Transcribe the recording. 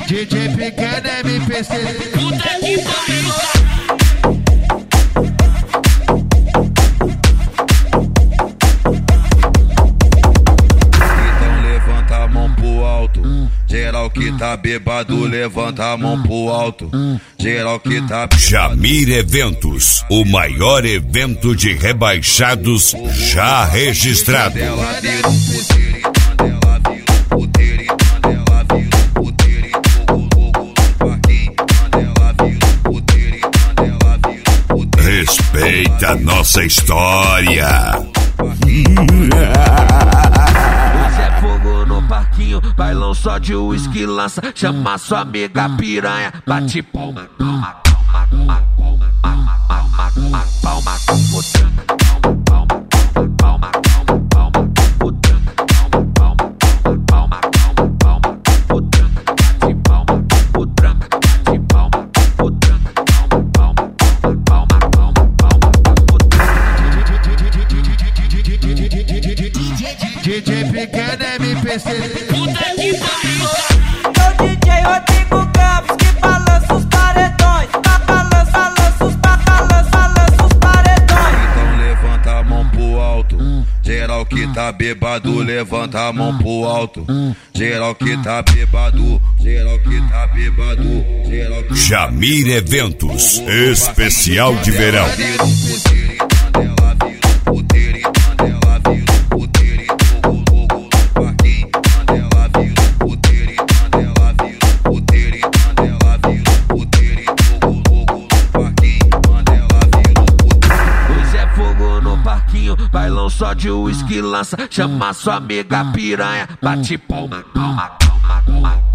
DJ pequeno MPC. Puta que pariu. Geral que tá bêbado, levanta a mão pro alto. Geral que tá... Jamir Eventos, o maior evento de rebaixados já registrado. Respeita a nossa história. Bailão só de uísque lança, chama sua amiga piranha, bate palma, palma, palma, palma, palma, palma, palma, palma, palma, palma, palma, palma, palma, palma, palma, bate palma, o tranca, bate palma, o tranca, palma, palma, palma, palma, DJ pequeno MPC. Puta que pariu. Sou DJ Rodrigo Campos que balança os paredões. Balança os paredões. Então levanta a mão pro alto. Geral que tá bêbado, levanta a mão pro alto. Geral que tá bêbado, geral que tá bêbado, geral que... Jamir Eventos, especial de verão. Bailão só de uísque lança, chama sua amiga piranha, bate palma, palma, palma, palma.